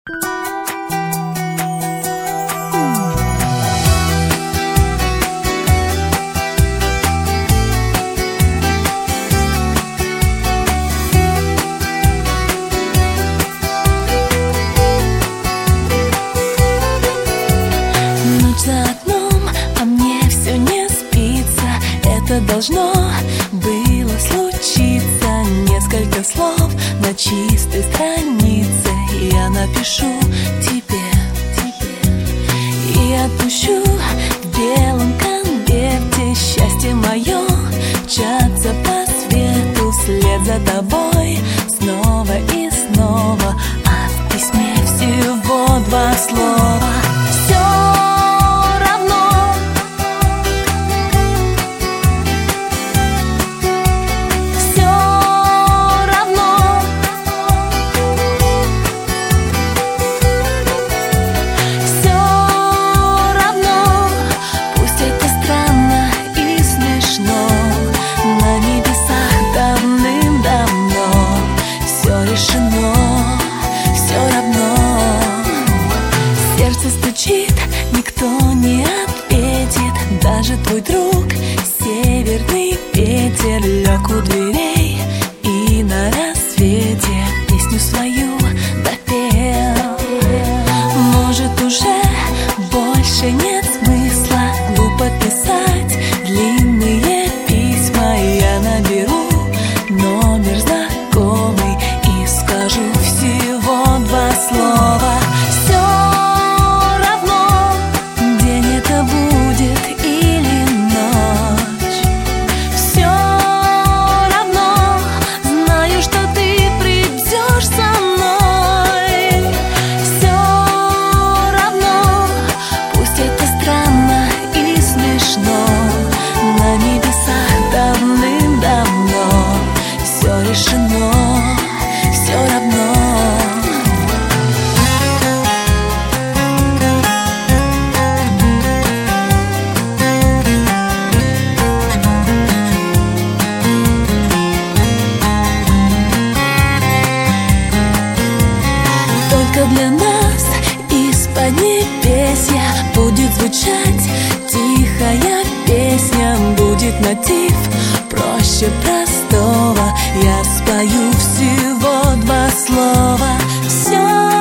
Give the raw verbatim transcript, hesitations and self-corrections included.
Это должно было случиться. Несколько слов на чистой странице я напишу тебе, тебе и отпущу в белом конверте. Счастье мое мчаться по свету вслед за тобой снова и снова. А в письме всего два слова. Сердце стучит, никто не ответит. Даже твой друг, северный ветер, лег у дверей и на рассвете песню свою допел. Может, уже больше нет смысла глупо писать длинные письма. Я наберу номер знакомый и скажу всего два слова. Решено, все равно. Только для нас из-под небесья будет звучать тихая песня. Будет мотив проще простого. Я спою всего два слова. Все